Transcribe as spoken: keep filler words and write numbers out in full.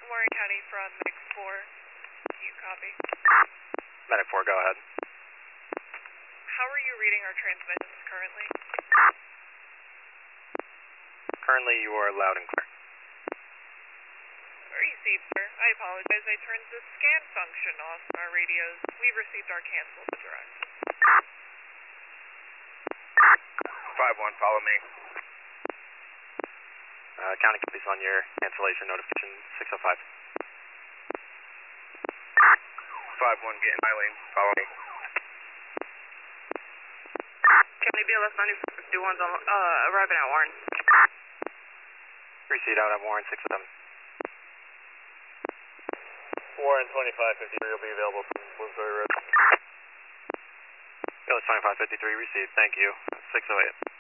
Warren County from Medic four. You copy? Medic four, go ahead. How are you reading our transmissions currently? Currently, you are loud and clear. Received, sir. I apologize. I turned the scan function off on our radios. We've received our cancel direct. five one, follow me. Uh, county copies on your cancellation notification, six oh five. five one, get in my lane, follow me. County B L S ninety-four fifty-one's on, uh, arriving at Warren. Receipt out at Warren, six oh seven. Warren twenty-five fifty-three will be available from Bloomsbury Road. Bill twenty-five fifty-three, received, thank you, six oh eight.